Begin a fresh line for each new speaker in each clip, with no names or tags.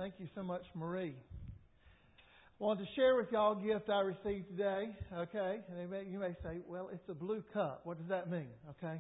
Thank you so much, Marie. I wanted to share with y'all a gift I received today. Okay, and you may say, "Well, it's a blue cup. What does that mean?" Okay,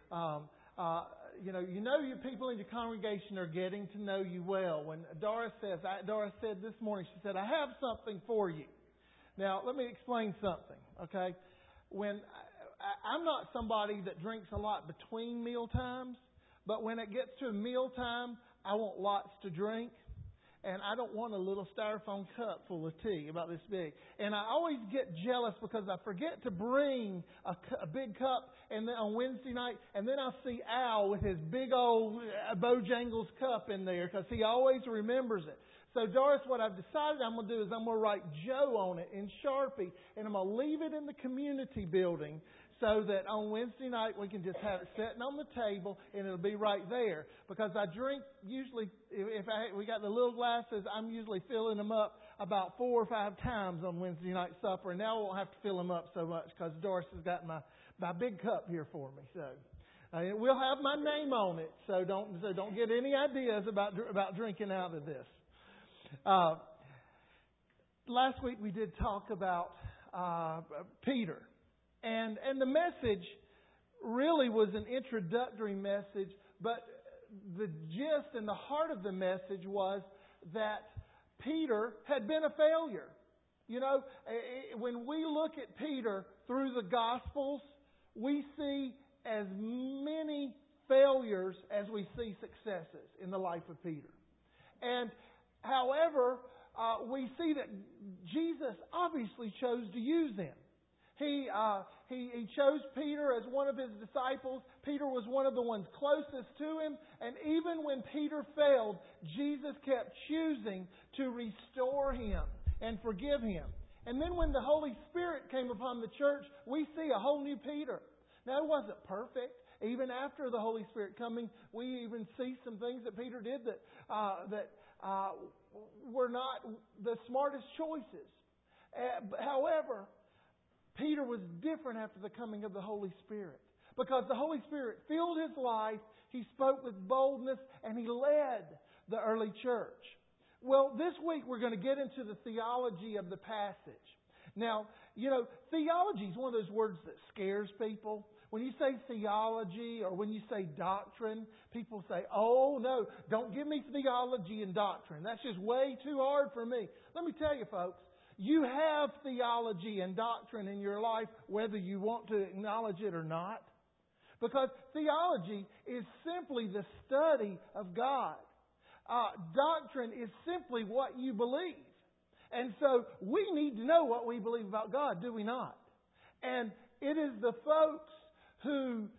you know your people in your congregation are getting to know you well. When Doris said this morning, she said, "I have something for you." Now, let me explain something. Okay, when I'm not somebody that drinks a lot between meal times, but when it gets to meal time, I want lots to drink. And I don't want a little styrofoam cup full of tea about this big. And I always get jealous because I forget to bring a big cup and then on Wednesday night. And then I see Al with his big old Bojangles cup in there because he always remembers it. So Doris, what I've decided I'm going to do is I'm going to write Joe on it in Sharpie. And I'm going to leave it in the community building so that on Wednesday night we can just have it sitting on the table and it'll be right there. Because I drink usually, we got the little glasses, I'm usually filling them up about 4 or 5 times on Wednesday night supper. And now I won't have to fill them up so much because Doris has got my big cup here for me. So we'll have my name on it. So don't get any ideas about drinking out of this. Last week we did talk about Peter. And the message really was an introductory message, but the gist and the heart of the message was that Peter had been a failure. You know, when we look at Peter through the Gospels, we see as many failures as we see successes in the life of Peter. And however, we see that Jesus obviously chose to use him. He chose Peter as one of his disciples. Peter was one of the ones closest to him. And even when Peter failed, Jesus kept choosing to restore him and forgive him. And then when the Holy Spirit came upon the church, we see a whole new Peter. Now, it wasn't perfect. Even after the Holy Spirit coming, we even see some things that Peter did that were not the smartest choices. However, Peter was different after the coming of the Holy Spirit. Because the Holy Spirit filled his life, he spoke with boldness, and he led the early church. Well, this week we're going to get into the theology of the passage. Now, you know, theology is one of those words that scares people. When you say theology or when you say doctrine, people say, "Oh, no, don't give me theology and doctrine. That's just way too hard for me." Let me tell you, folks. You have theology and doctrine in your life whether you want to acknowledge it or not. Because theology is simply the study of God. Doctrine is simply what you believe. And so we need to know what we believe about God, do we not? And it is the folks who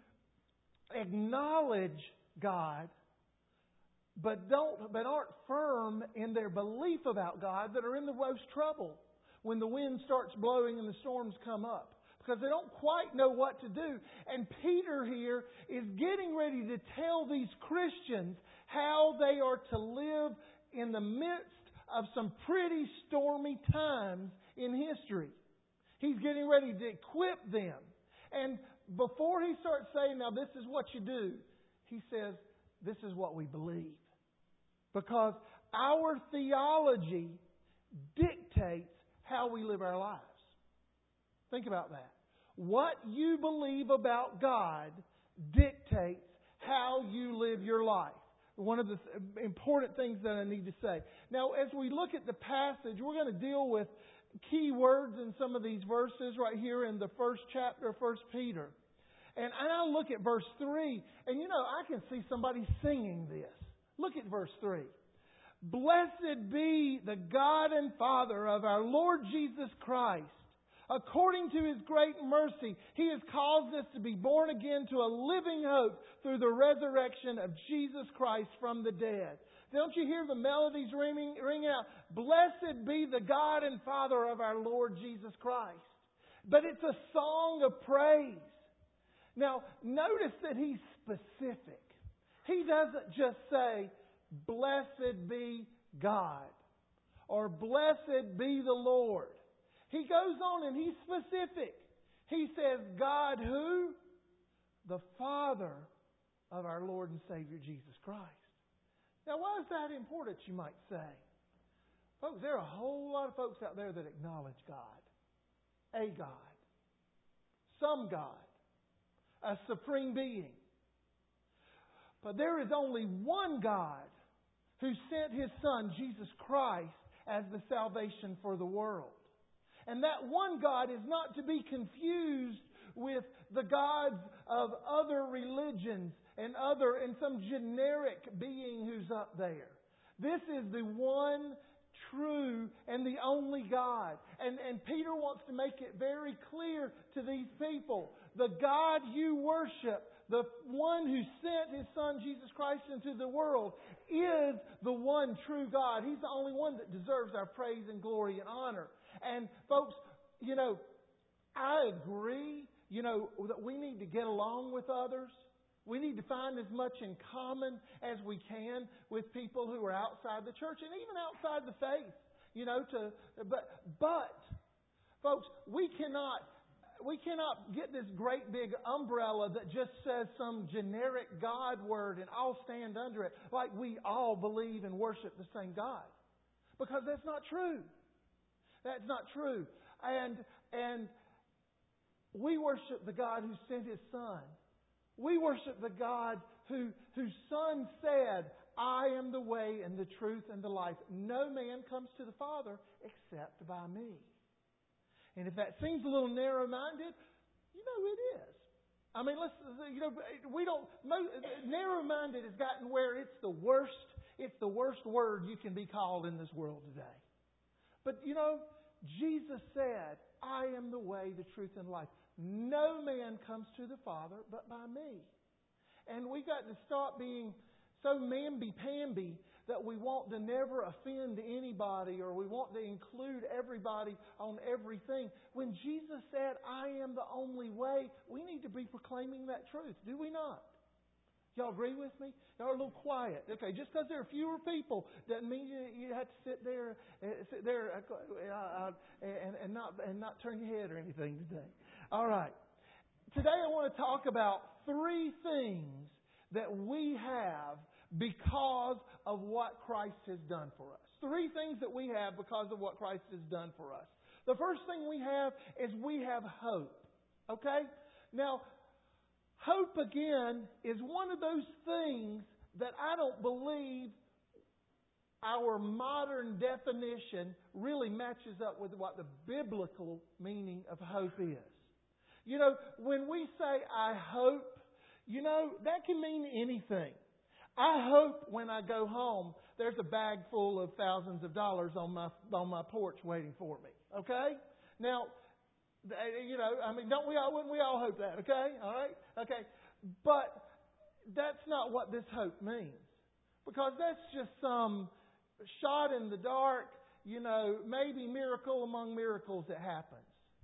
acknowledge God but aren't firm in their belief about God that are in the most trouble when the wind starts blowing and the storms come up. Because they don't quite know what to do. And Peter here is getting ready to tell these Christians how they are to live in the midst of some pretty stormy times in history. He's getting ready to equip them. And before he starts saying, "Now this is what you do," he says, "This is what we believe." Because our theology dictates how we live our lives. Think about that. What you believe about God dictates how you live your life. One of the important things that I need to say. Now, as we look at the passage, we're going to deal with key words in some of these verses right here in the first chapter of 1 Peter. And I look at verse 3, and you know, I can see somebody singing this. Look at verse 3. "Blessed be the God and Father of our Lord Jesus Christ. According to His great mercy, He has caused us to be born again to a living hope through the resurrection of Jesus Christ from the dead." Don't you hear the melodies ringing out? "Blessed be the God and Father of our Lord Jesus Christ." But it's a song of praise. Now, notice that He's specific. He doesn't just say, "Blessed be God," or "Blessed be the Lord." He goes on and he's specific. He says, "God who? The Father of our Lord and Savior Jesus Christ." Now, why is that important, you might say? Folks, there are a whole lot of folks out there that acknowledge God. A God. Some God. A supreme being. But there is only one God who sent His Son, Jesus Christ, as the salvation for the world. And that one God is not to be confused with the gods of other religions and some generic being who's up there. This is the one true and the only God. And Peter wants to make it very clear to these people. The God you worship, the one who sent His Son Jesus Christ into the world, is the one true God. He's the only one that deserves our praise and glory and honor. And folks, I agree, that we need to get along with others. We need to find as much in common as we can with people who are outside the church and even outside the faith. But folks, we cannot get this great big umbrella that just says some generic God word and all stand under it like we all believe and worship the same God. Because that's not true. That's not true. And we worship the God who sent His Son. We worship the God whose Son said, I am the way and the truth and the life. No man comes to the Father except by me. And if that seems a little narrow-minded, it is. I mean, narrow-minded has gotten where it's the worst word you can be called in this world today. But Jesus said, I am the way, the truth, and life. No man comes to the Father but by me. And we got to stop being so mamby-pamby that we want to never offend anybody or we want to include everybody on everything. When Jesus said, I am the only way, we need to be proclaiming that truth. Do we not? Y'all agree with me? Y'all are a little quiet. Okay, just because there are fewer people doesn't mean you have to sit there and not turn your head or anything today. All right. Today I want to talk about 3 things that we have because of what Christ has done for us. 3 things that we have because of what Christ has done for us. The first thing we have is we have hope. Okay? Now, hope, again, is one of those things that I don't believe our modern definition really matches up with what the biblical meaning of hope is. When we say, I hope, that can mean anything. I hope when I go home, there's a bag full of thousands of dollars on my porch waiting for me. Okay? Now, wouldn't we all hope that? Okay? All right? Okay. But that's not what this hope means. Because that's just some shot in the dark, maybe miracle among miracles that happens.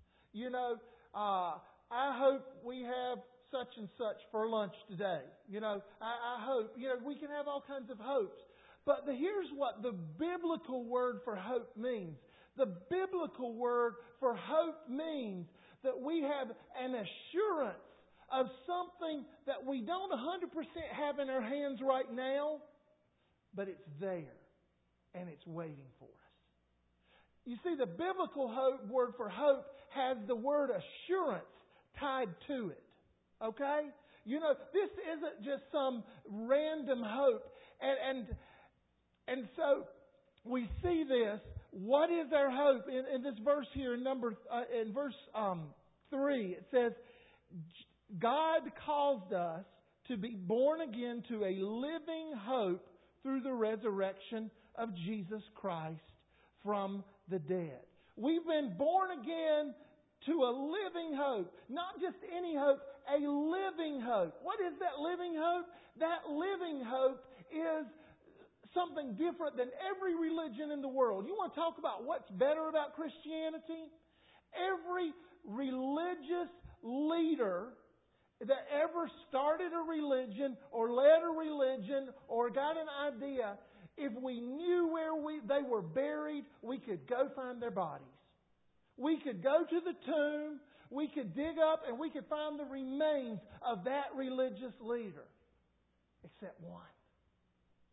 I hope we have such and such for lunch today. I hope. We can have all kinds of hopes. But here's what the biblical word for hope means. The biblical word for hope means that we have an assurance of something that we don't 100% have in our hands right now, but it's there and it's waiting for us. You see, the biblical word for hope has the word assurance tied to it. Okay? This isn't just some random hope. And so we see this. What is our hope? In this verse here, in verse 3, it says, God caused us to be born again to a living hope through the resurrection of Jesus Christ from the dead. We've been born again to a living hope. Not just any hope, a living hope. What is that living hope? That living hope is something different than every religion in the world. You want to talk about what's better about Christianity? Every religious leader that ever started a religion or led a religion or got an idea, if we knew where they were buried, we could go find their bodies. We could go to the tomb, we could dig up, and we could find the remains of that religious leader. Except one.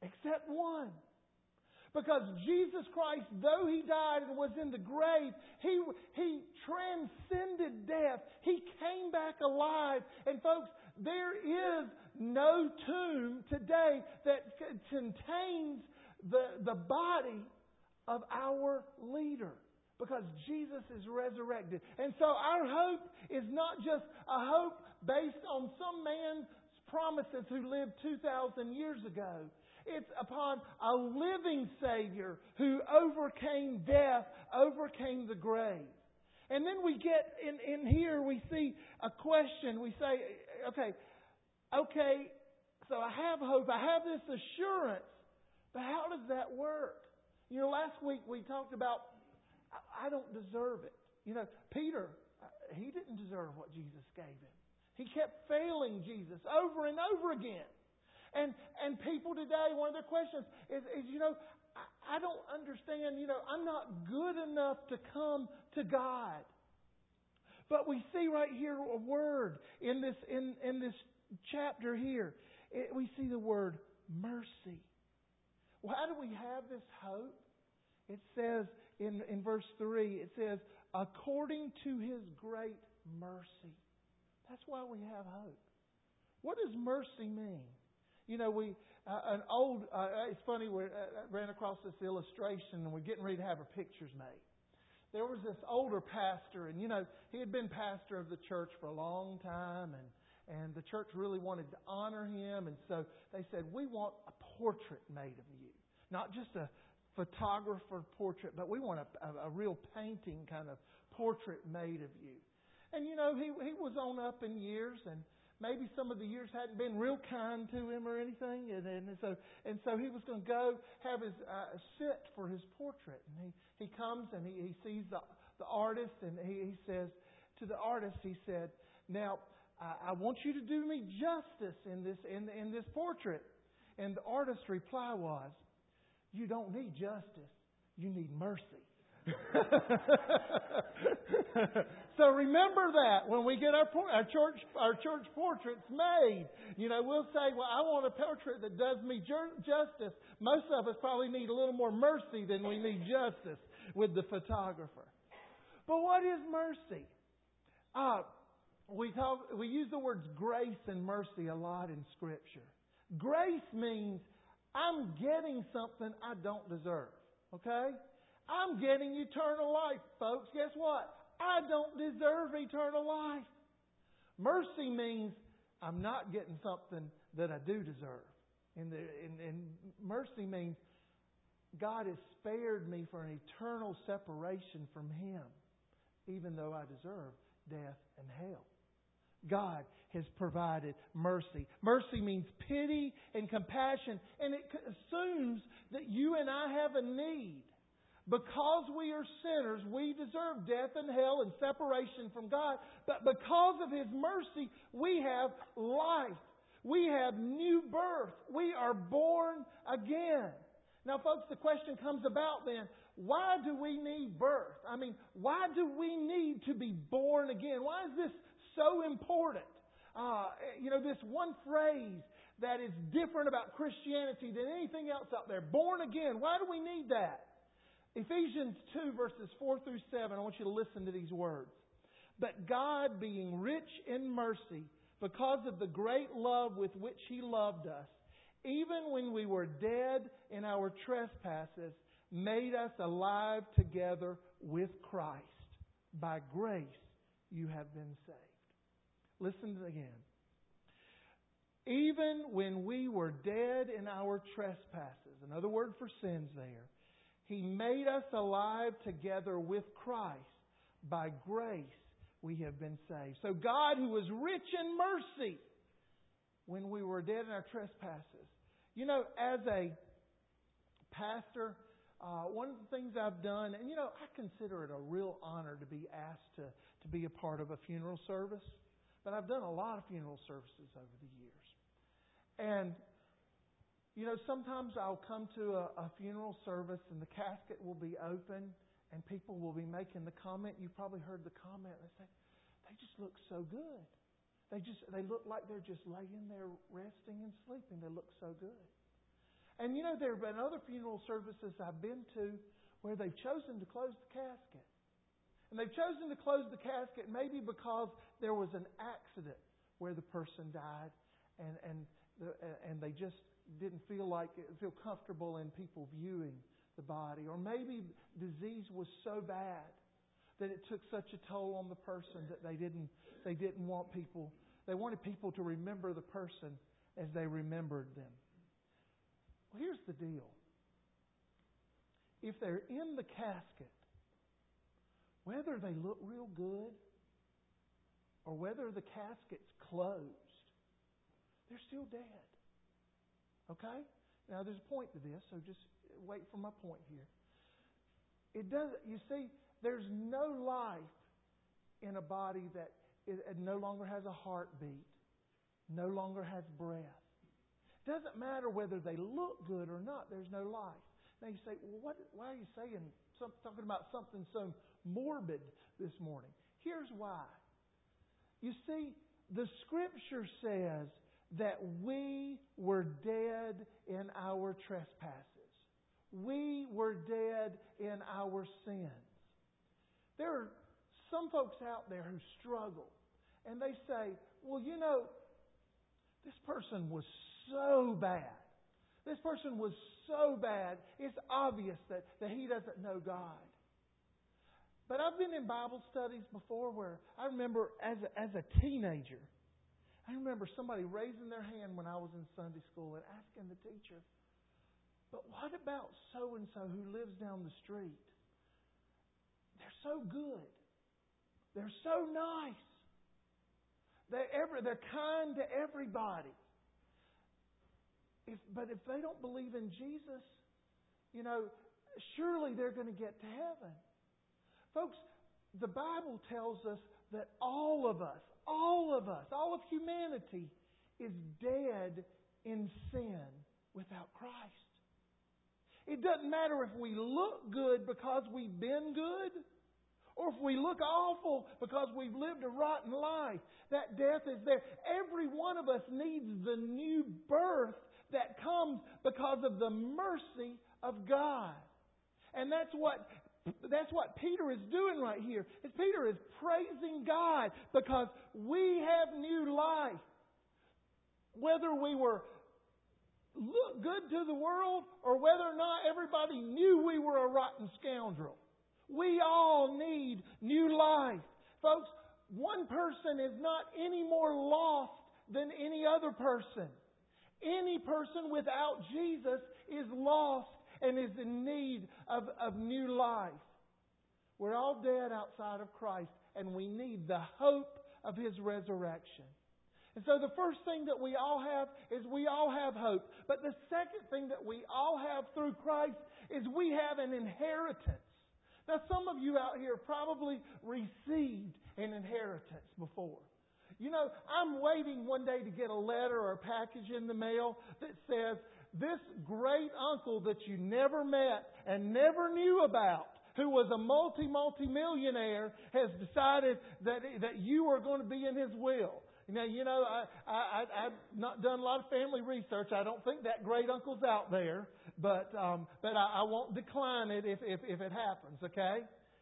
except one. Because Jesus Christ, though He died and was in the grave, He transcended death. He came back alive. And folks, there is no tomb today that contains the body of our leader. Because Jesus is resurrected. And so our hope is not just a hope based on some man's promises who lived 2,000 years ago. It's upon a living Savior who overcame death, overcame the grave. And then we get in here, we see a question. We say, okay, so I have hope. I have this assurance. But how does that work? Last week we talked about, I don't deserve it. Peter, he didn't deserve what Jesus gave him. He kept failing Jesus over and over again. And people today, one of their questions is I don't understand, I'm not good enough to come to God. But we see right here a word in this chapter here. We see the word mercy. Well, how do we have this hope? It says in verse 3, it says, according to His great mercy. That's why we have hope. What does mercy mean? It's funny, we ran across this illustration and we're getting ready to have our pictures made. There was this older pastor and, he had been pastor of the church for a long time and the church really wanted to honor him. And so they said, we want a portrait made of you. Not just a photographer portrait, but we want a real painting kind of portrait made of you. And, he was on up in years and maybe some of the years hadn't been real kind to him or anything. And so he was going to go have his sit for his portrait. And he comes and he sees the artist and he says to the artist, he said, now, I want you to do me justice in this portrait. And the artist's reply was, you don't need justice. You need mercy. So remember that when we get our church portraits made. We'll say, well, I want a portrait that does me justice. Most of us probably need a little more mercy than we need justice with the photographer. But what is mercy? We use the words grace and mercy a lot in Scripture. Grace means I'm getting something I don't deserve. Okay? I'm getting eternal life, folks. Guess what? I don't deserve eternal life. Mercy means I'm not getting something that I do deserve. And mercy means God has spared me for an eternal separation from Him, even though I deserve death and hell. God has provided mercy. Mercy means pity and compassion, and it assumes that you and I have a need. Because we are sinners, we deserve death and hell and separation from God. But because of His mercy, we have life. We have new birth. We are born again. Now, folks, the question comes about then, why do we need birth? I mean, why do we need to be born again? Why is this so important? This one phrase that is different about Christianity than anything else out there. Born again. Why do we need that? Ephesians 2 verses 4 through 7, I want you to listen to these words. But God, being rich in mercy, because of the great love with which He loved us, even when we were dead in our trespasses, made us alive together with Christ. By grace you have been saved. Listen again. Even when we were dead in our trespasses, another word for sins there, He made us alive together with Christ. By grace we have been saved. So God, who was rich in mercy when we were dead in our trespasses. As a pastor, one of the things I've done, and I consider it a real honor to be asked to be a part of a funeral service. But I've done a lot of funeral services over the years. And sometimes I'll come to a funeral service and the casket will be open and people will be making the comment. You've probably heard the comment. They say, they just look so good. They look like they're just laying there resting and sleeping. They look so good. And there have been other funeral services I've been to where they've chosen to close the casket. And they've chosen to close the casket maybe because there was an accident where the person died, and they just didn't feel comfortable in people viewing the body. Or maybe disease was so bad that it took such a toll on the person that they didn't want people. They wanted people to remember the person as they remembered them. Well, here's the deal. If they're in the casket, whether they look real good or whether the casket's closed, they're still dead. Okay? Now, there's a point to this, so just wait for my point here. You see, there's no life in a body that it no longer has a heartbeat, no longer has breath. It doesn't matter whether they look good or not, there's no life. Now you say, well, why are you talking about something so morbid this morning? Here's why. You see, the Scripture says that we were dead in our trespasses. We were dead in our sins. There are some folks out there who struggle, and they say, well, this person was so bad. This person was so bad, it's obvious that he doesn't know God. But I've been in Bible studies before where I remember as a teenager, I remember somebody raising their hand when I was in Sunday school and asking the teacher, but what about so-and-so who lives down the street? They're so good. They're so nice. They're kind to everybody. But if they don't believe in Jesus, surely they're going to get to heaven. Folks, the Bible tells us that all of humanity is dead in sin without Christ. It doesn't matter if we look good because we've been good, or if we look awful because we've lived a rotten life. That death is there. Every one of us needs the new birth that comes because of the mercy of God. And that's what Peter is doing right here. Peter is praising God because we have new life. Whether we look good to the world or whether or not everybody knew we were a rotten scoundrel, we all need new life. Folks, one person is not any more lost than any other person. Any person without Jesus is lost and is in need of new life. We're all dead outside of Christ, and we need the hope of His resurrection. And so the first thing that we all have is we all have hope. But the second thing that we all have through Christ is we have an inheritance. Now, some of you out here probably received an inheritance before. I'm waiting one day to get a letter or a package in the mail that says, this great uncle that you never met and never knew about, who was a multi-millionaire, has decided that you are going to be in his will. Now, I've not done a lot of family research. I don't think that great uncle's out there, but I won't decline it if it happens, okay?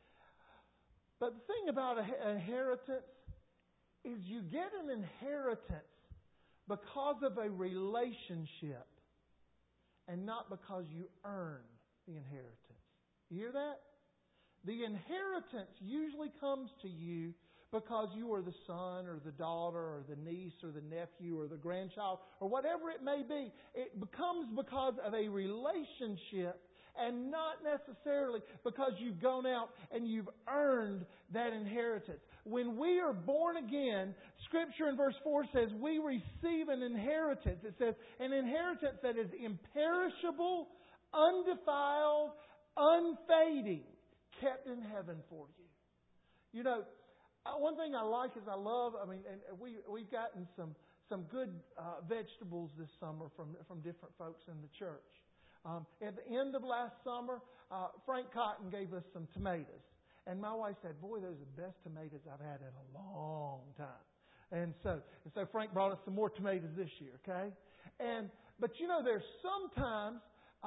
But the thing about an inheritance is you get an inheritance because of a relationship and not because you earn the inheritance. You hear that? The inheritance usually comes to you because you are the son or the daughter or the niece or the nephew or the grandchild or whatever it may be. It becomes because of a relationship and not necessarily because you've gone out and you've earned that inheritance. When we are born again, Scripture in verse 4 says we receive an inheritance. It says an inheritance that is imperishable, undefiled, unfading, kept in heaven for you. One thing I like is we've gotten some good vegetables this summer from different folks in the church. At the end of last summer, Frank Cotton gave us some tomatoes. And my wife said, boy, those are the best tomatoes I've had in a long time. And so Frank brought us some more tomatoes this year, okay? And But you know, there's sometimes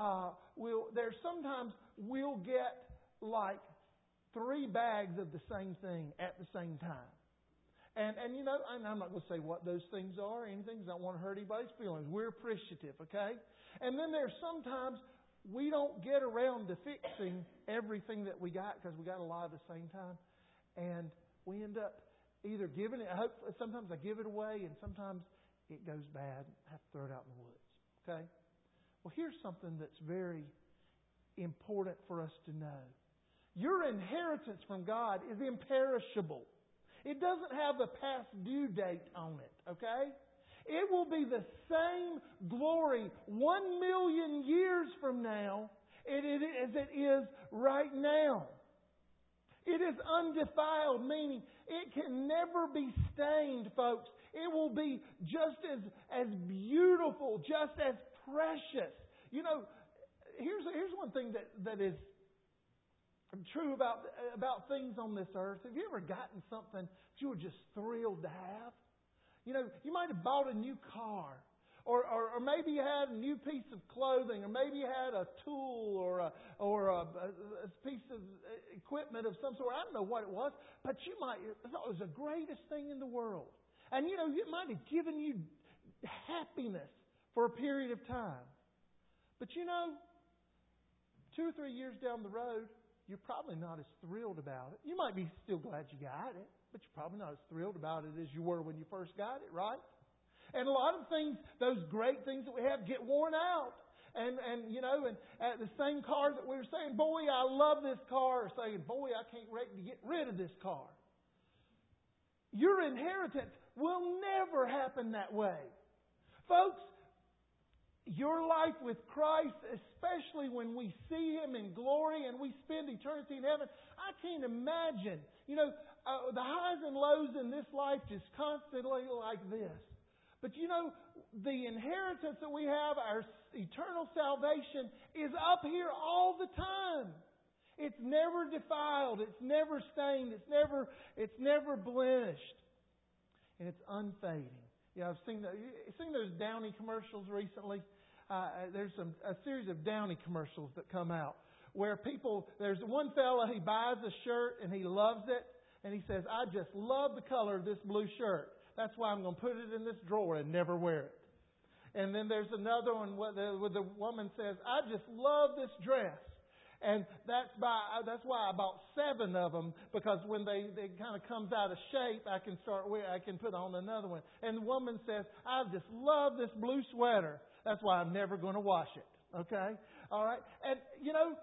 we'll get like 3 bags of the same thing at the same time. And you know, and I'm not going to say what those things are or anything, because I don't want to hurt anybody's feelings. We're appreciative, okay? And then there's sometimes we don't get around to fixing everything that we got because we got a lot at the same time. And we end up either giving it, sometimes I give it away, and sometimes it goes bad. I have to throw it out in the woods, okay? Well, here's something that's very important for us to know. Your inheritance from God is imperishable. It doesn't have a past due date on it, okay? It will be the same glory 1 million years from now as it is right now. It is undefiled, meaning it can never be stained, folks. It will be just as beautiful, just as precious. You know, here's one thing that is true about things on this earth. Have you ever gotten something that you were just thrilled to have? You know, you might have bought a new car, or maybe you had a new piece of clothing, or maybe you had a tool or a piece of equipment of some sort. I don't know what it was, but you might have thought it was the greatest thing in the world. And you know, it might have given you happiness for a period of time. But you know, 2 or 3 years down the road, you're probably not as thrilled about it. You might be still glad you got it, but you're probably not as thrilled about it as you were when you first got it, right? And a lot of things, those great things that we have, get worn out. And you know, and at the same car that we were saying, boy, I love this car, or saying, boy, I can't wait to get rid of this car. Your inheritance will never happen that way. Folks, your life with Christ, especially when we see Him in glory and we spend eternity in heaven, I can't imagine. You know, the highs and lows in this life just constantly like this. But you know, the inheritance that we have, our eternal salvation, is up here all the time. It's never defiled. It's never stained. It's never blemished. And it's unfading. Yeah, I've seen those Downy commercials recently. There's a series of Downy commercials that come out where there's one fella, he buys a shirt and he loves it, and he says, I just love the color of this blue shirt. That's why I'm going to put it in this drawer and never wear it. And then there's another one where the woman says, I just love this dress. And that's why I bought 7 of them, because when they kind of comes out of shape, I can put on another one. And the woman says, I just love this blue sweater. That's why I'm never going to wash it. Okay? All right? And, you know,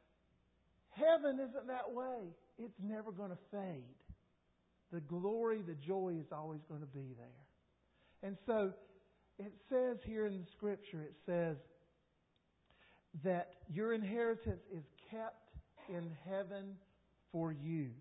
heaven isn't that way. It's never going to fade. The glory, the joy is always going to be there. And so, it says here in the Scripture, it says that your inheritance is kept in heaven for you.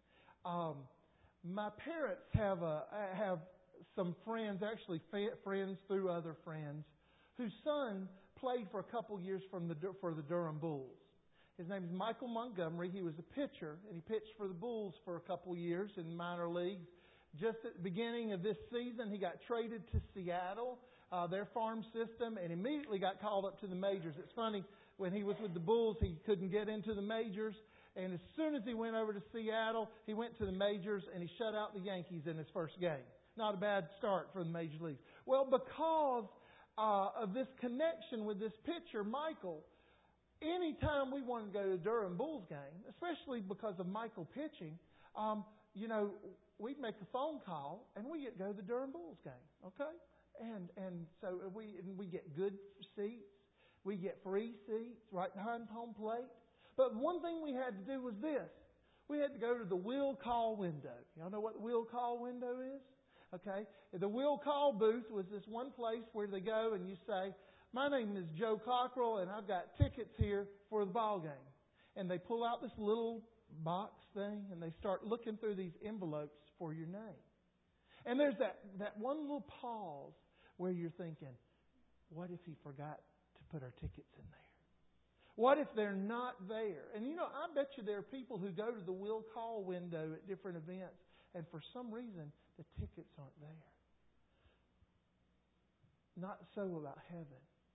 My parents have some friends, actually friends through other friends, whose son played for a couple years for the Durham Bulls. His name is Michael Montgomery. He was a pitcher, and he pitched for the Bulls for a couple years in minor leagues. Just at the beginning of this season, he got traded to Seattle, their farm system, and immediately got called up to the majors. It's funny, when he was with the Bulls, he couldn't get into the majors. And as soon as he went over to Seattle, he went to the majors and he shut out the Yankees in his first game. Not a bad start for the major leagues. Well, because of this connection with this pitcher, Michael, anytime we wanted to go to the Durham Bulls game, especially because of Michael pitching, you know, we'd make a phone call and we get to go to the Durham Bulls game. Okay? And so we get good seats. We get free seats right behind home plate. But one thing we had to do was this. We had to go to the will call window. Y'all know what the will call window is? Okay. The will call booth was this one place where they go and you say, my name is Joe Cockrell and I've got tickets here for the ball game. And they pull out this little box thing and they start looking through these envelopes for your name. And there's that one little pause where you're thinking, what if he forgot to put our tickets in there? What if they're not there? And you know, I bet you there are people who go to the will call window at different events and for some reason the tickets aren't there. Not so about heaven.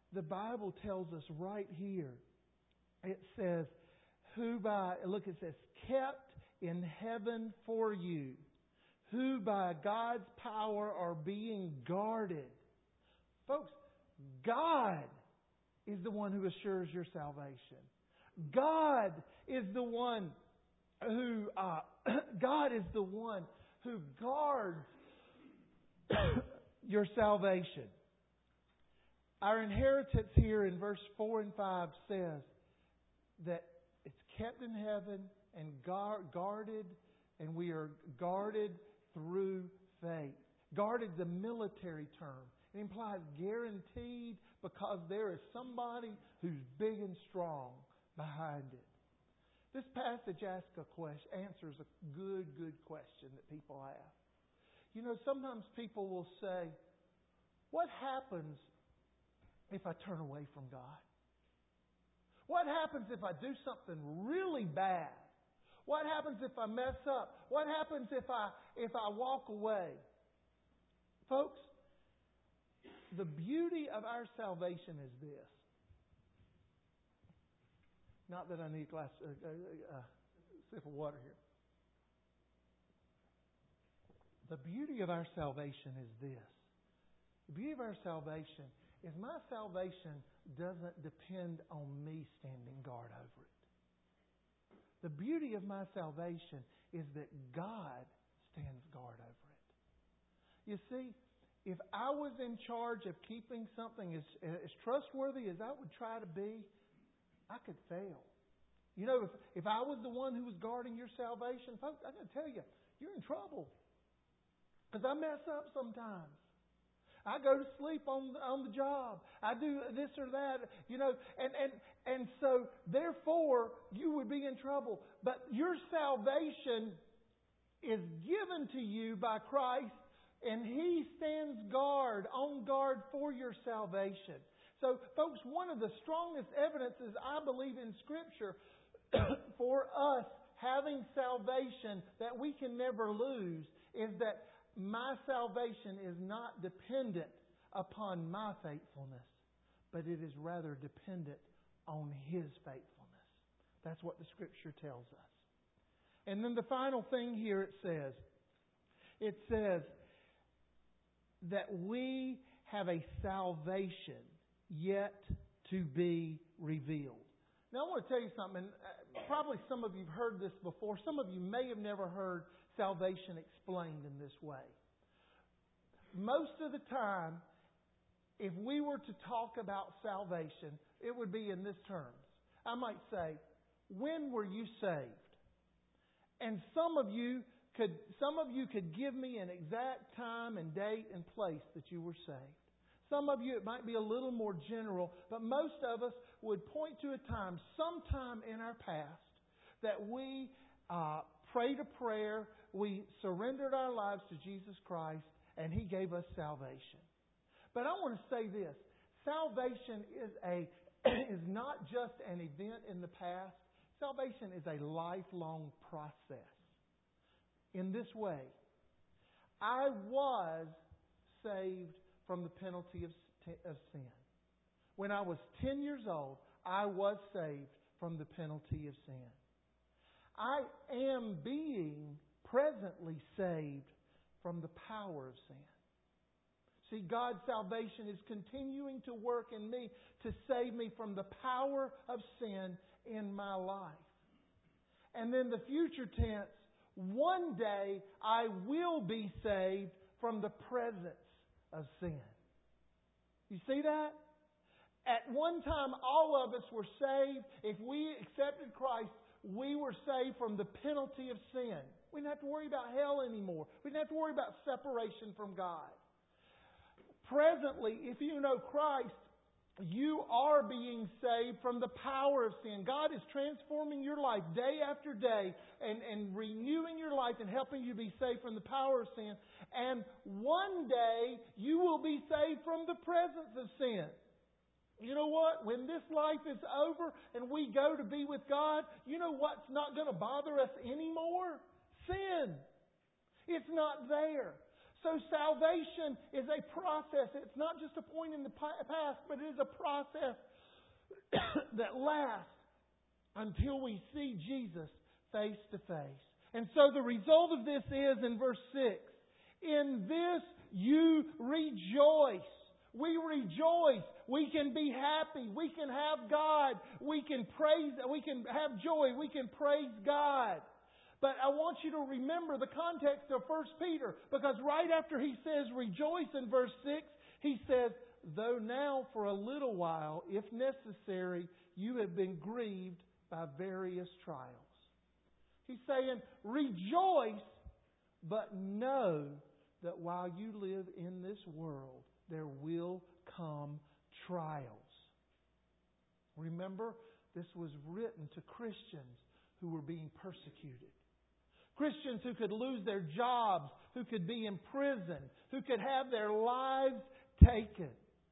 the Bible tells us right here, it says, it says, kept in heaven for you, who by God's power are being guarded. Folks, God is the one who assures your salvation. God is the one who guards your salvation. Our inheritance here in verse 4 and 5 says that it's kept in heaven and guarded, and we are guarded through faith. Guarded is a military term. It implies guaranteed because there is somebody who's big and strong behind it. This passage answers a good question that people ask. You know, sometimes people will say, what happens if I turn away from God? What happens if I do something really bad? What happens if I mess up? What happens if I walk away? Folks, the beauty of our salvation is this. Not that I need a sip of water here. The beauty of our salvation is this. The beauty of our salvation is my salvation doesn't depend on me standing guard over it. The beauty of my salvation is that God stands guard over it. You see, if I was in charge of keeping something as trustworthy as I would try to be, I could fail. You know, if I was the one who was guarding your salvation, folks, I'm going to tell you, you're in trouble. Because I mess up sometimes. I go to sleep on the job. I do this or that, you know, and so therefore you would be in trouble. But your salvation is given to you by Christ, and He stands on guard for your salvation. So, folks, one of the strongest evidences I believe in Scripture for us having salvation that we can never lose is that my salvation is not dependent upon my faithfulness, but it is rather dependent on His faithfulness. That's what the Scripture tells us. And then the final thing here it says that we have a salvation yet to be revealed. Now I want to tell you something. Probably some of you have heard this before. Some of you may have never heard salvation explained in this way. Most of the time, if we were to talk about salvation, it would be in this terms. I might say, when were you saved? And some of you could give me an exact time and date and place that you were saved. Some of you, it might be a little more general, but most of us would point to a time, sometime in our past, that we prayed a prayer, we surrendered our lives to Jesus Christ, and He gave us salvation. But I want to say this. Salvation is not just an event in the past. Salvation is a lifelong process. In this way, I was saved from the penalty of sin. When I was 10 years old, I was saved from the penalty of sin. I am being presently saved from the power of sin. See, God's salvation is continuing to work in me to save me from the power of sin in my life. And then the future tense, one day I will be saved from the presence of sin. You see that? At one time, all of us were saved. If we accepted Christ, we were saved from the penalty of sin. We didn't have to worry about hell anymore. We didn't have to worry about separation from God. Presently, if you know Christ, you are being saved from the power of sin. God is transforming your life day after day and renewing your life and helping you be saved from the power of sin. And one day you will be saved from the presence of sin. You know what? When this life is over and we go to be with God, you know what's not going to bother us anymore? Sin. It's not there. So salvation is a process. It's not just a point in the past, but it is a process that lasts until we see Jesus face to face. And so the result of this is in verse 6, in this you rejoice. We rejoice. We can be happy. We can have God. We can praise. We can have joy. We can praise God. But I want you to remember the context of 1 Peter, because right after he says rejoice in verse 6, he says, though now for a little while, if necessary, you have been grieved by various trials. He's saying, rejoice, but know that while you live in this world, there will come trials. Remember, this was written to Christians who were being persecuted. Christians who could lose their jobs, who could be in prison, who could have their lives taken.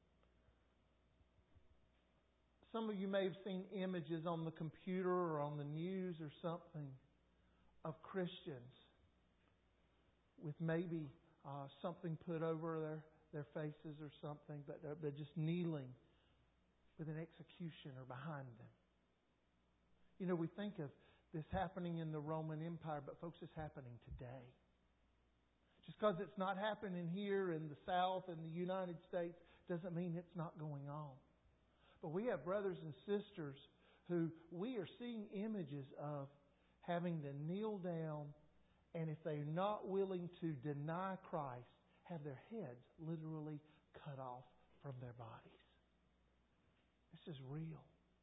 Some of you may have seen images on the computer or on the news or something of Christians with maybe something put over their faces or something, but they're just kneeling with an executioner behind them. You know, we think of this happening in the Roman Empire, but folks, it's happening today. Just because it's not happening here in the South and the United States doesn't mean it's not going on. But we have brothers and sisters who we are seeing images of having to kneel down, and if they're not willing to deny Christ, have their heads literally cut off from their bodies. This is real.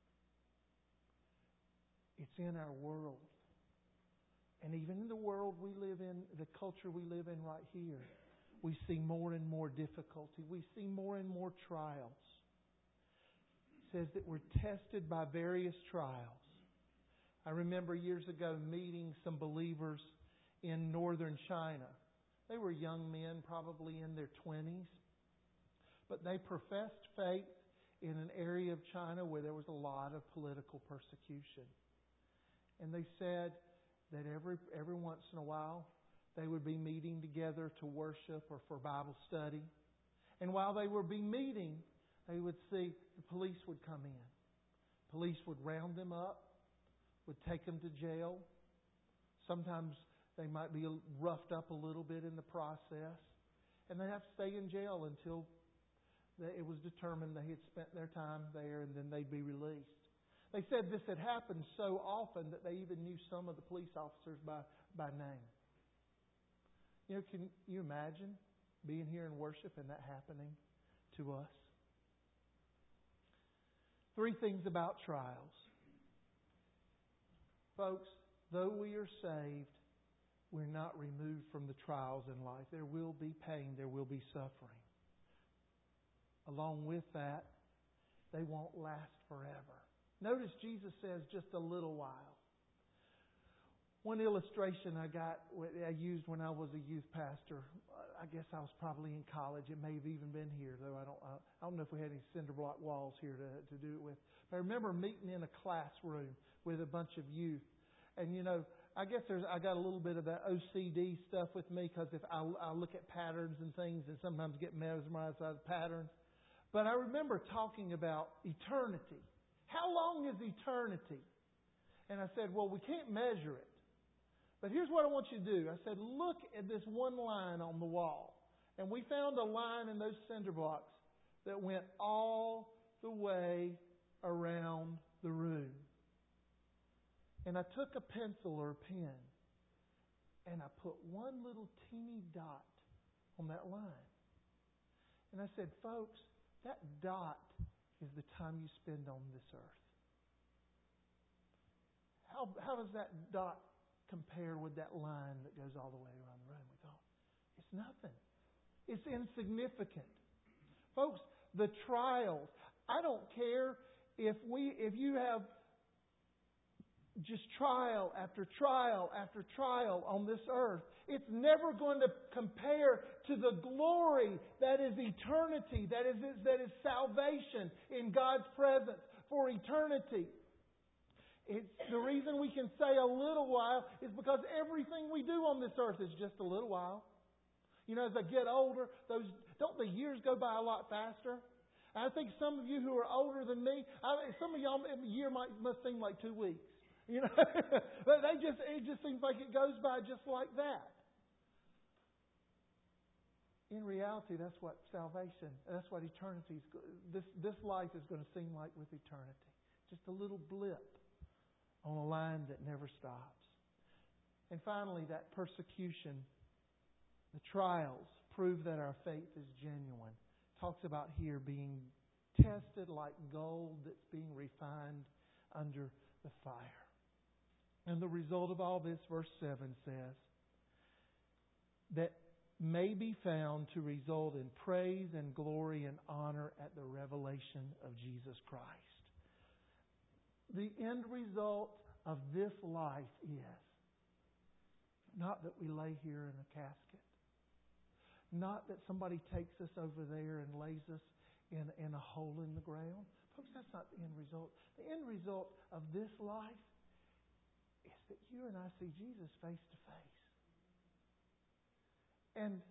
It's in our world. And even in the world we live in, the culture we live in right here, we see more and more difficulty. We see more and more trials. It says that we're tested by various trials. I remember years ago meeting some believers in northern China. They were young men, probably in their 20s. But they professed faith in an area of China where there was a lot of political persecution. And they said that every once in a while they would be meeting together to worship or for Bible study. And while they would be meeting, they would see the police would come in. Police would round them up, would take them to jail. Sometimes they might be roughed up a little bit in the process. And they'd have to stay in jail until it was determined they had spent their time there, and then they'd be released. They said this had happened so often that they even knew some of the police officers by name. You know, can you imagine being here in worship and that happening to us? 3 things about trials. Folks, though we are saved, we're not removed from the trials in life. There will be pain. There will be suffering. Along with that, they won't last forever. Notice Jesus says just a little while. One illustration I used when I was a youth pastor, I guess I was probably in college. It may have even been here, though I don't know if we had any cinder block walls here to do it with. But I remember meeting in a classroom with a bunch of youth. And, you know, I guess I got a little bit of that OCD stuff with me, because if I look at patterns and things and sometimes get mesmerized by the patterns. But I remember talking about eternity. How long is eternity? And I said, well, we can't measure it. But here's what I want you to do. I said, look at this one line on the wall. And we found a line in those cinder blocks that went all the way around the room. And I took a pencil or a pen and I put one little teeny dot on that line. And I said, folks, that dot is the time you spend on this earth. How does that dot compare with that line that goes all the way around the room? We thought, it's nothing. It's insignificant. Folks, the trials. I don't care if you have just trial after trial after trial on this earth. It's never going to compare to the glory that is eternity, that is salvation in God's presence for eternity. It's the reason we can say a little while is because everything we do on this earth is just a little while. You know, as I get older, don't the years go by a lot faster? I think some of you who are older than me, some of y'all, a year must seem like 2 weeks. You know, but it just seems like it goes by just like that. In reality, that's what salvation, that's what eternity is. This life is going to seem like with eternity. Just a little blip on a line that never stops. And finally, that persecution, the trials, prove that our faith is genuine. It talks about here being tested like gold that's being refined under the fire. And the result of all this, verse 7 says, that may be found to result in praise and glory and honor at the revelation of Jesus Christ. The end result of this life is not that we lay here in a casket. Not that somebody takes us over there and lays us in a hole in the ground. Folks, that's not the end result. The end result of this life is that you and I see Jesus face to face. And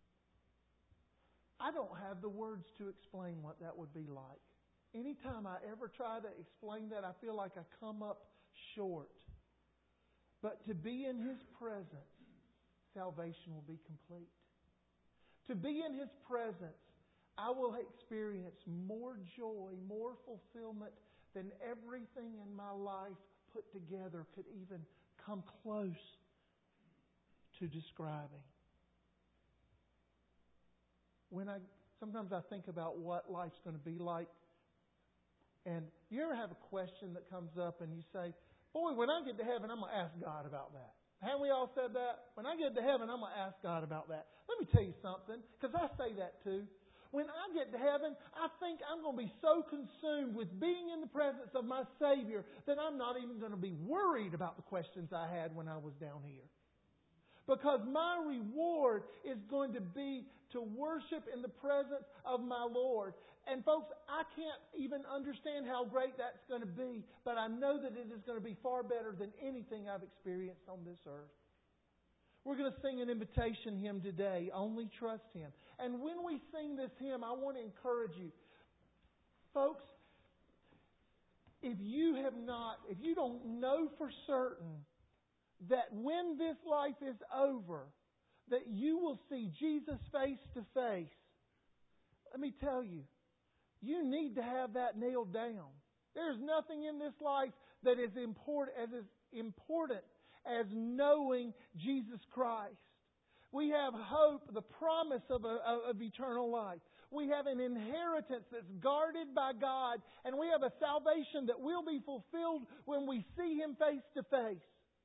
I don't have the words to explain what that would be like. Anytime I ever try to explain that, I feel like I come up short. But to be in His presence, salvation will be complete. To be in His presence, I will experience more joy, more fulfillment than everything in my life put together could even come close to describing. Sometimes I think about what life's going to be like. And you ever have a question that comes up and you say, boy, when I get to heaven, I'm going to ask God about that. Haven't we all said that? When I get to heaven, I'm going to ask God about that. Let me tell you something, because I say that too. When I get to heaven, I think I'm going to be so consumed with being in the presence of my Savior that I'm not even going to be worried about the questions I had when I was down here. Because my reward is going to be to worship in the presence of my Lord. And folks, I can't even understand how great that's going to be, but I know that it is going to be far better than anything I've experienced on this earth. We're going to sing an invitation hymn today, Only Trust Him. And when we sing this hymn, I want to encourage you. Folks, if you don't know for certain that when this life is over, that you will see Jesus face to face, let me tell you, you need to have that nailed down. There's nothing in this life that is important as knowing Jesus Christ. We have hope, the promise of eternal life. We have an inheritance that's guarded by God, and we have a salvation that will be fulfilled when we see Him face to face.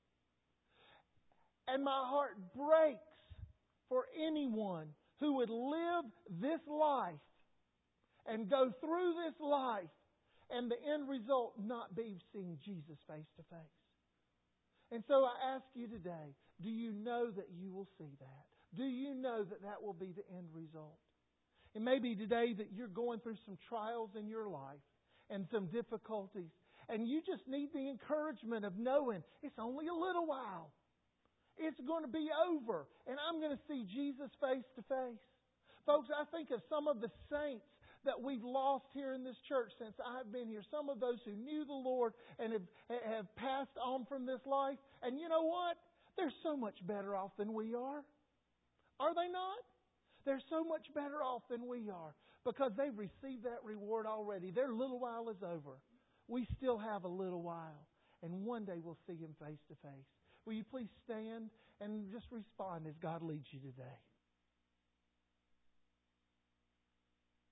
And my heart breaks for anyone who would live this life and go through this life and the end result not be seeing Jesus face to face. And so I ask you today, do you know that you will see that? Do you know that that will be the end result? It may be today that you're going through some trials in your life and some difficulties, and you just need the encouragement of knowing it's only a little while. It's going to be over, and I'm going to see Jesus face to face. Folks, I think of some of the saints that we've lost here in this church since I've been here. Some of those who knew the Lord and have passed on from this life. And you know what? They're so much better off than we are. Are they not? They're so much better off than we are because they've received that reward already. Their little while is over. We still have a little while, and one day we'll see Him face to face. Will you please stand and just respond as God leads you today?